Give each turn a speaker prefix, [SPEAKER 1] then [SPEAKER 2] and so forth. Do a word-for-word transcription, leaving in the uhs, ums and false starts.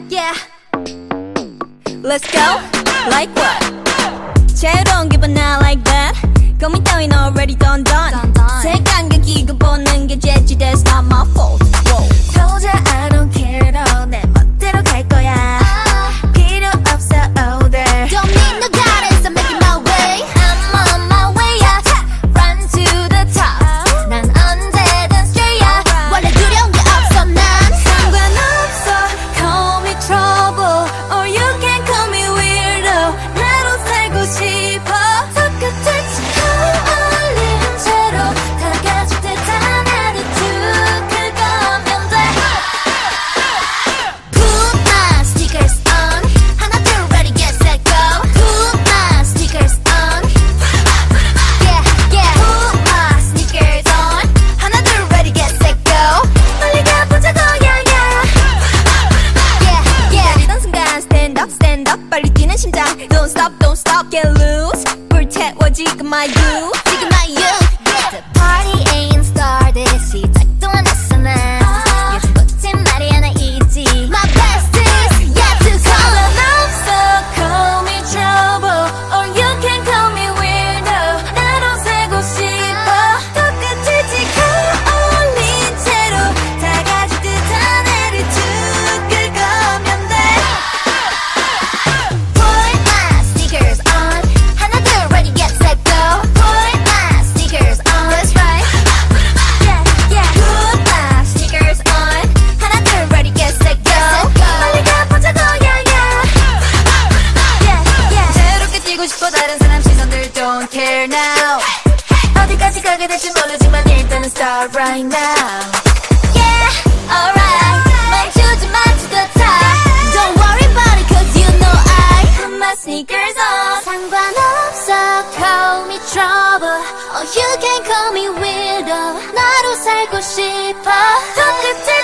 [SPEAKER 1] yeah. Let's go. Like what? 자유로운 기분 not like that. 고민 따윈 already done done. 색감과 기고 보는 게 재치. That's not my fault. Whoa.
[SPEAKER 2] 도저히 I don't care 너 내 멋대로 갈 거야. 필요 없어 oh there.
[SPEAKER 1] Don't need no guidance. I'm making my way. I'm on my way up. Run to the top. 난 언제든 straight up. 원래 두려운 게 없어 난.
[SPEAKER 2] 상관없어 call me trouble or you can call me weirdo. 나로 살고 싶어. 똑같은 척 어울리는 채로 다가줄 듯한 attitude 그거면 돼.
[SPEAKER 1] Put my sneakers on. 하나 둘 ready get set go. Put my sneakers on. Yeah yeah. Put my sneakers on. 하나 둘 ready get set go.
[SPEAKER 2] 빨리 가보자고 yeah yeah.
[SPEAKER 1] Yeah yeah. 내리던 순간 stand up stand up. 빨리 뛰는 심장. Don't stop don't stop get loose. 불태워 지금 my you. 지금 my you. The party ain't started. 시작도 안 했어 난. 요즘 꽃인 말이 하나 있지. My best is yet to come.
[SPEAKER 2] 상관없어 call me trouble or you can call me weirdo. 나로 살고 싶어. 똑같이 지켜 어울린 채로 다가줄 듯한 attitude 그거면 돼.
[SPEAKER 1] Put my sneakers on. 하나 둘 ready get set go. Put my sneakers on. That's right.
[SPEAKER 2] Yeah yeah.
[SPEAKER 1] Put my sneakers on. 하나 둘 ready get set go.
[SPEAKER 2] 빨리 가보자고 yeah yeah. Yeah yeah.
[SPEAKER 1] 새롭게 뛰고 싶어 다른 사람 시선들 don't care now.
[SPEAKER 2] 어디까지 가게 될지 모르지만 일단은 start right now.
[SPEAKER 1] Yeah, alright. 멈추지 마 to the top. Don't worry about it cause you know I
[SPEAKER 2] Put my sneakers on.
[SPEAKER 1] 상관없어 call me trouble or you can call me weirdo. 나로 살고 싶어.
[SPEAKER 2] 똑같은